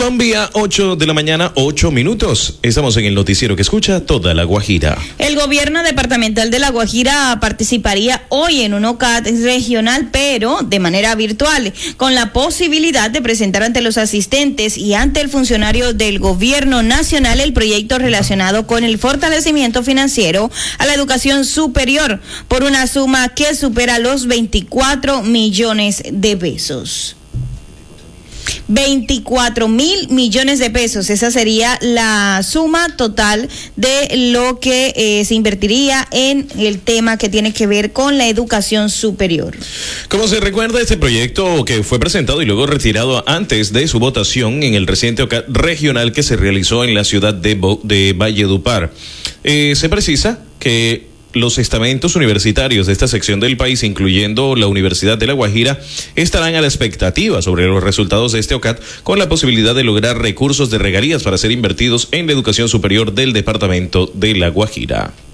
Colombia, 8 de la mañana, 8 minutos. Estamos en el noticiero que escucha toda La Guajira. El gobierno departamental de La Guajira participaría hoy en un OCAT regional, pero de manera virtual, con la posibilidad de presentar ante los asistentes y ante el funcionario del gobierno nacional el proyecto relacionado con el fortalecimiento financiero a la educación superior por una suma que supera los 24 millones de pesos. 24.000 millones de pesos, esa sería la suma total de lo que se invertiría en el tema que tiene que ver con la educación superior. Como se recuerda, este proyecto que fue presentado y luego retirado antes de su votación en el reciente OCAT regional que se realizó en la ciudad de Valledupar, se precisa que los estamentos universitarios de esta sección del país, incluyendo la Universidad de La Guajira, estarán a la expectativa sobre los resultados de este OCAT, con la posibilidad de lograr recursos de regalías para ser invertidos en la educación superior del departamento de La Guajira.